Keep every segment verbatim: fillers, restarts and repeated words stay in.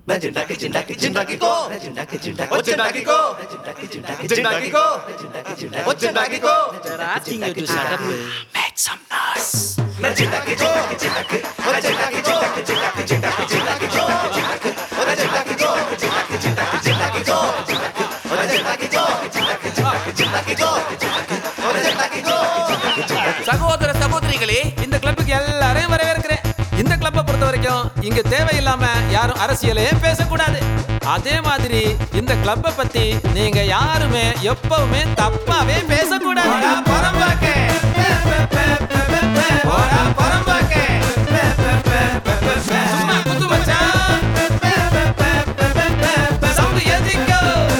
Jindaki jindaki jindaki go. Jindaki jindaki oh jindaki go. Jindaki jindaki jindaki go. Oh jindaki go. Asking you to shut up. Make some noise. Jindaki jindaki jindaki. Oh jindaki jindaki jindaki jindaki jindaki go. Jindaki oh jindaki go. Jindaki jindaki jindaki go. Oh jindaki go. Jindaki jindaki jindaki go. Oh jindaki go. சகோதர சகோதரிகளே, இந்த கிளப்புக்கு எல்லாரையும் வரவேற்கிறேன். இந்த கிளப்பை பொறுத்த வரைக்கும் இங்க தேவையில்லாம யாரும் அரசியலே பேசக்கூடாது. அதே மாதிரி இந்த கிளப்பை பத்தி நீங்க யாருமே எப்பவுமே தப்பாவே பேசக்கூடாது. சும்மா குத்து மச்சான். சவுண்ட் ஏத்திக்கோ.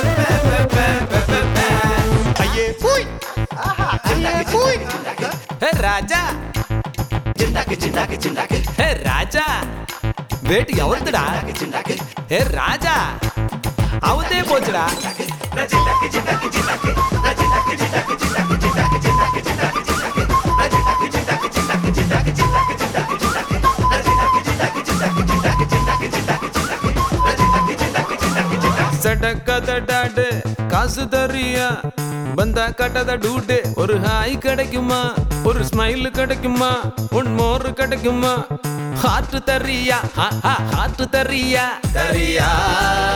ஐயே போய் ஆஹா ஐயே போய் ஹே ராஜா, ஜிண்டாக்கு ஜிண்டாக்கு ஜிண்டாக்கு ஹே ராஜா, வேட்டு எவருதுடா? ஜிண்டாக்கு ஹே ராஜா, அவதே போச்சுடா. ஜிண்டாக்கு ஜிண்டாக்கு ஜிண்டாக்கு ஜிண்டாக்கு ஜிண்டாக்கு ஜிண்டாக்கு ஜிண்டாக்கு ஜிண்டாக்கு ஜிண்டாக்கு ஜிண்டாக்கு ஜிண்டாக்கு ஜிண்டாக்கு ஜிண்டாக்கு ஜிண்டாக்கு ஜிண்டாக்கு ஜிண்டாக்கு சடக்கத டாடு காசு தரியா பந்தா கட்டத டூட்டு ஒரு ஹாய் கிடைக்குமா, ஒரு ஸ்மைல் கிடைக்குமா, ஒன் மோர் கிடைக்குமா, ஹார்ட் தரியா ஹார்ட் தரியா தரியா